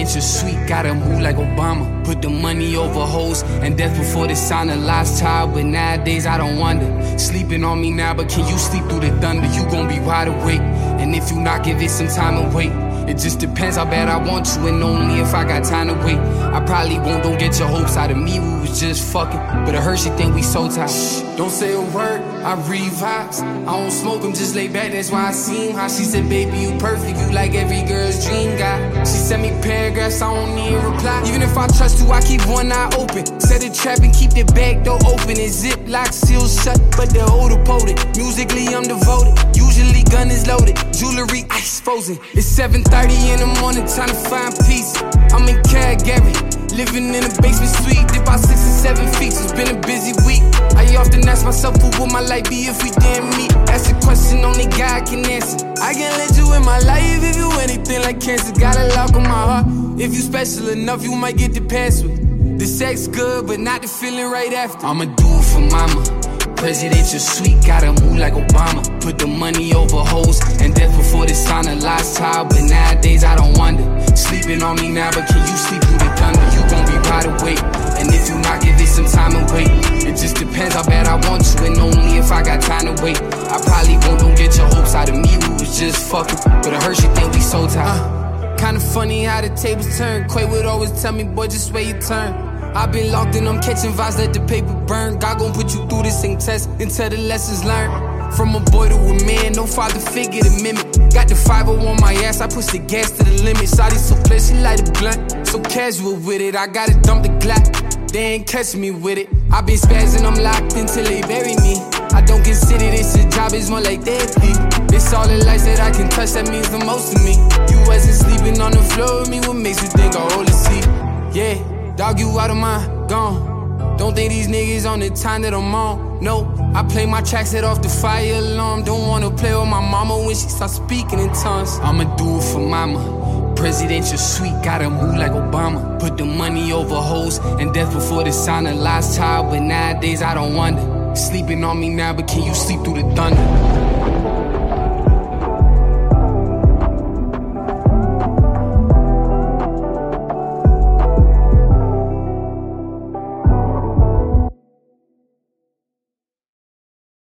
Presidential suite, gotta move like Obama. Put the money over hoes and death before the sign of last child. But nowadays I don't wonder. Sleeping on me now, but can you sleep through the thunder? You gon' be wide awake. And if you not, give it some time and wait. It just depends how bad I want you, and only if I got time to wait. I probably won't, don't get your hopes out of me, we was just fucking. But it hurts, you think we so tight. Don't say a word, I read vibes. I don't smoke them, just lay back, that's why I see how she said, baby, you perfect, you like every girl's dream guy. She sent me paragraphs, I don't need a reply. Even if I trust you, I keep one eye open. Set a trap and keep the back door open. And ziplock sealed shut, but they're older potent. Musically, I'm devoted. Usually gun is loaded, jewelry ice frozen. It's 7:30 in the morning, time to find peace. I'm in Calgary, living in a basement suite. Did about 6 or 7 feet, it's been a busy week. I often ask myself, who would my life be if we didn't meet? That's a question only God can answer. I can't let you in my life if you anything like cancer. Got a lock on my heart. If you special enough, you might get the password. The sex good, but not the feeling right after. I'ma do it for mama. Presidential suite, gotta move like Obama. Put the money over hoes and death before the sign of last child. But nowadays I don't wonder. Sleeping on me now, but can you sleep through the thunder? You gon' be wide awake. And if you not, give it some time and wait. It just depends how bad I want you, and only if I got time to wait. I probably won't, don't get your hopes out of me, we was just fucking. But it hurts, you think we so tired. Kinda funny how the tables turn. Quay would always tell me, boy, just wait your turn. I've been locked in, I'm catching vibes, let the paper burn. God gon' put you through this same test until the lessons learned. From a boy to a man, no father figure to mimic. Got the 5 on my ass, I push the gas to the limit. Shawty so clear, she light a blunt, so casual with it. I gotta dump the Glock, they ain't catch me with it. I been spazzing, I'm locked until they bury me. I don't consider this a job, it's more like therapy. It's all the lights that I can touch, that means the most to me. You wasn't sleeping on the floor with me, what makes you think I hold a seat? Yeah. Dog, you out of mind, gone. Don't think these niggas on the time that I'm on. No, I play my tracks, set off the fire alarm. Don't wanna play with my mama when she starts speaking in tongues. I'ma do it for mama. Presidential suite, gotta move like Obama. Put the money over hoes and death before the sign of last child. But nowadays I don't wonder. Sleeping on me now, but can you sleep through the thunder?